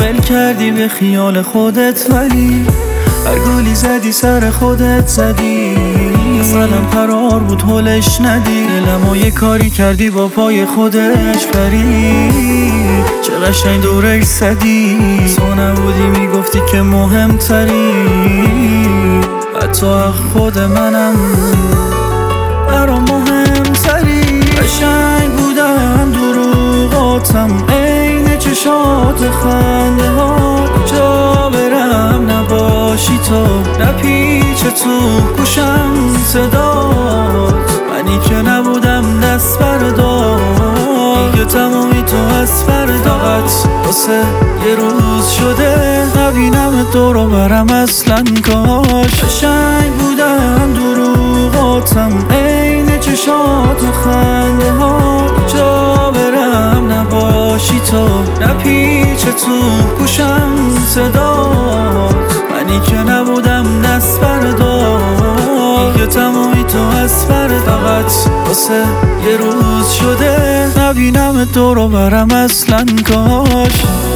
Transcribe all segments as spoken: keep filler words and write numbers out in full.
ول کردی به خیال خودت، ولی هر گلی زدی سر خودت زدی. مثلا قرار بود هلش ندی، دلمو یه کاری کردی با پای خودش پرید. چه قشنگ دورش زدی، تو نبودی میگفتی که مهمتری. حتی خود منم برام مهمتری. قشنگ بودن دروغاتم، عین چشات خنده ها. جا برم نباشی تو، نپیچ تو گوشم صدات. منی که نبودم دست بردار، دیگه تمامی تو از فرداقت. واسه یه روز شده نبینم دور و برم اصلا کاش. قشنگ بودن دروغاتم، عین چشات و خنده ها. جا برم نباشی تو، نپیچ تو گوشم صدات. منی که نبودم دست بردار، دیگه تمامی تو از فرداقت. واسه یه روز شده نبینم دور و برم اصلا کاش.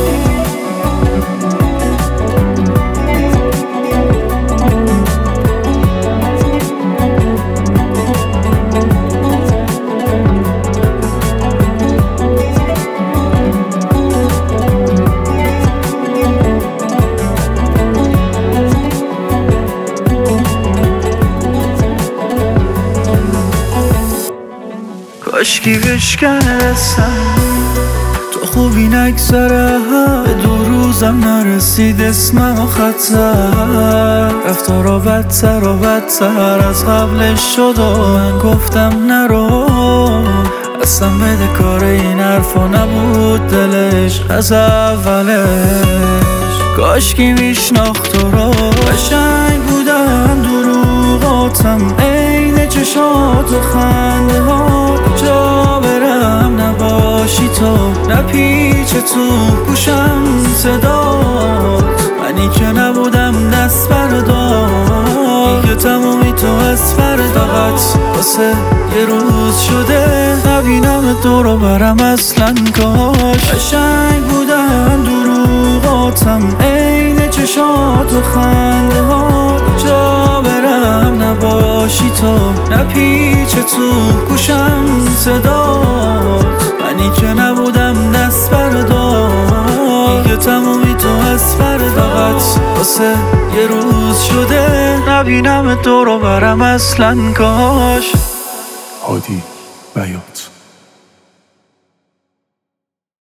کاشکی بشکنستم تو خوبی نگذره، به دو روزم نرسید اسمم و خطر. رفتارا بدتر و بدتر از قبلش شد و من گفتم نرو. اصلا بده کار این حرفا نبود دلش از اولش. کاشکی میشناخت تو رو. قشنگ بودن دروغاتم، عین چشات و خنده ها. جا برم نباشی تو، نپیچ تو گوشم صدات. منی که نبودم دست بردار، دیگه تمامی تو از فرداقت. واسه یه روز شده نبینم دور و برم اصلا کاش. قشنگ بودن دروغاتم، عین چشات و خنده ها. جا برم نباشی تو، نپیچ تو گوشم صدات. منی که نبودم دست بردار، دیگه تمامی تو از فرداقت. واسه یه روز شده نبینم دور و برم اصلا کاش. هادی بیات.